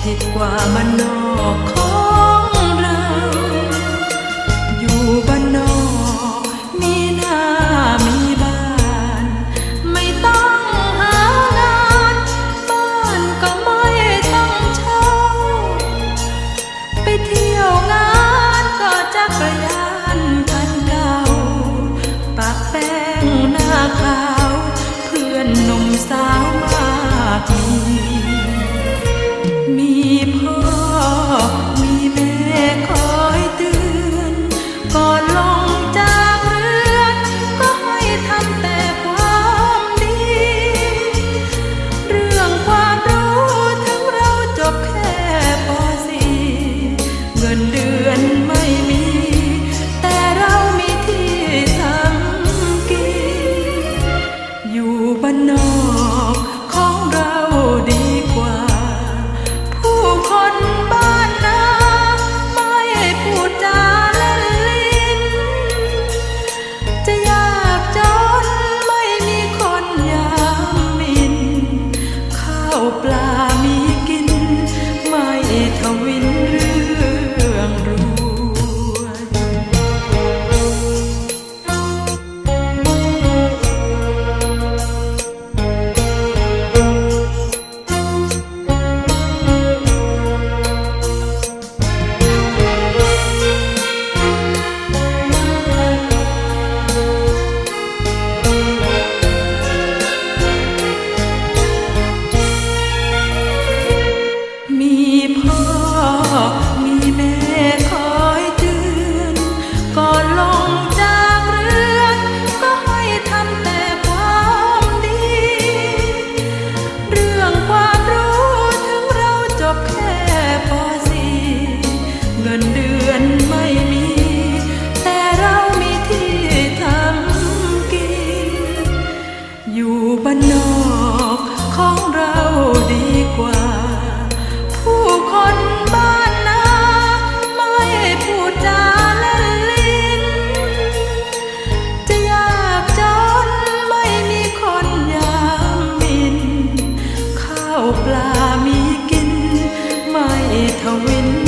ผิดกว่าบ้านนอกของเราอยู่บ้านนอกมีหน้ามีบ้านไม่ต้องหางานบ้านก็ไม่ต้องเช่าไปเที่ยวงานก็จักรยานคันเก่าปะแป้งหน้าขาวเพื่อนหนุ่มสาวมากมีพ่อมีแม่คอยเตือนก่อนลงจากเรือนก็ให้ทำแต่ความดีเรื่องความรู้ถึงเราจบแค่ป.4 เงินเดือนไม่มีแต่เรามีที่ทำกินอยู่บ้านนอกของเราดีกว่าผู้คนบ้านนาไม่พูดจาเล่นลิ้นจะยากจนไม่มีคนยามหมิ่นข้าวปลามีกินไม่ทวินเรื่องรวย มีพ่อมีแม่คอยเตือนก่อนลงจากเรือนก็ให้ทำแต่ความดีเรื่องความรู้ถึงเราจบแค่ป.4 เงินเดือนไม่มีแต่เรามีที่ทำกินอยู่บ้านนอกของเราดีกว่าผู้คนบ้านนาไม่พูดจาเล่นลิ้นจะยากจนไม่มีคนยามหมิ่นข้าวปลามีกินไม่ทวิน